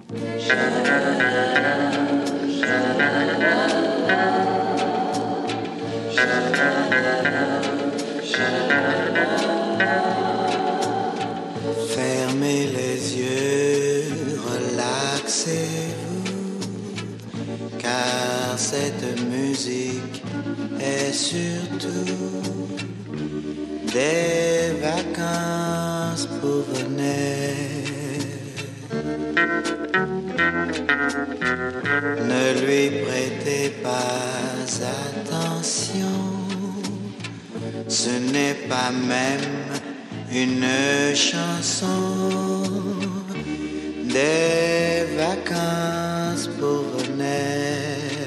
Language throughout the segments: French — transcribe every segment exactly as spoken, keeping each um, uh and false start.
Fermez les yeux, relaxez-vous, car cette musique est surtout des vacances pour venir. Ne lui prêtez pas attention, ce n'est pas même une chanson. Des vacances pour venir.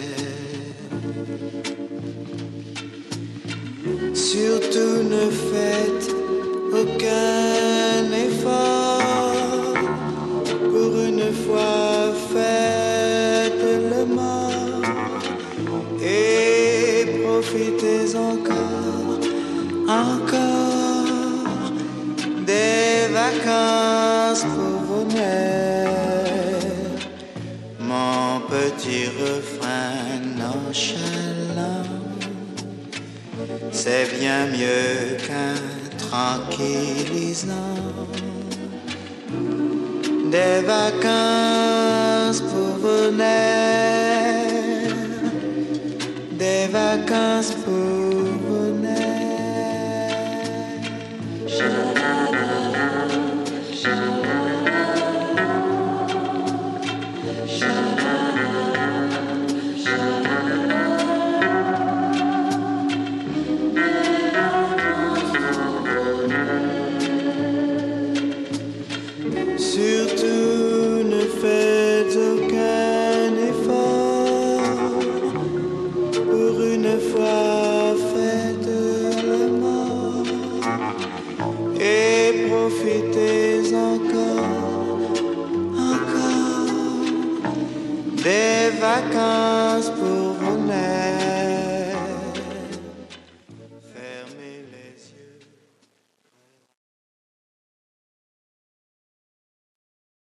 Surtout ne faites aucun effort. Pour une fois, faites le mort et profitez encore, encore des vacances pour venir. Mon petit refrain nonchalant, c'est bien mieux qu'un tranquillisant. Des vacances pour venir, des vacances pour venir. Surtout ne faites aucun effort. Pour une fois, faites le mort et profitez encore, encore des vacances.